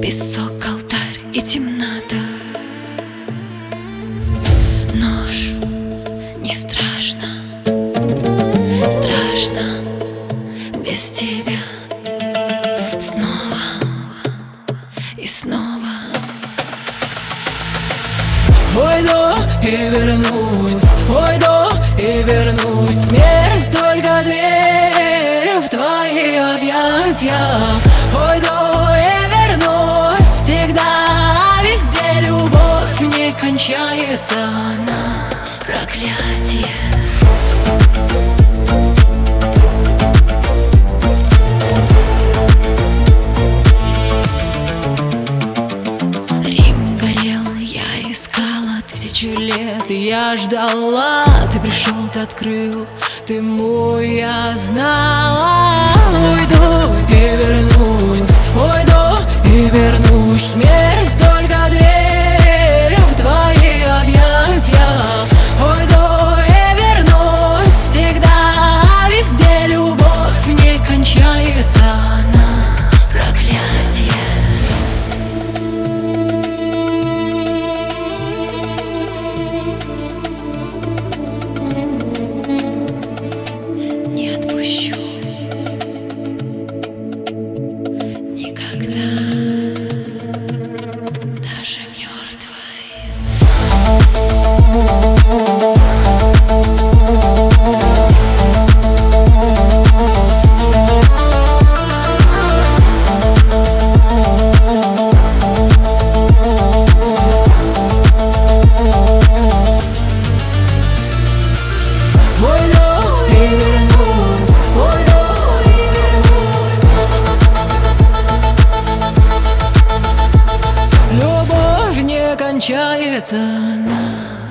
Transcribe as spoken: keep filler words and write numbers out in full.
Песок, алтарь и темнота. Нож, не страшно, страшно без тебя. Снова и снова. Уйду и вернусь, уйду и вернусь. Смерть только дверь в твои объятия. Уйду и вернусь всегда, везде любовь не кончается, она Проклятие. Рим горел, я искала тысячу лет, я ждала. Ты пришел, ты открыл, ты мой, я знала. Уйду и вернусь, уйду и вернусь. Смерть только дверь в твои объятия. Уйду и вернусь всегда, везде любовь не кончается, она проклятие. Не отпущу никогда, даже мертвой. Кончается она.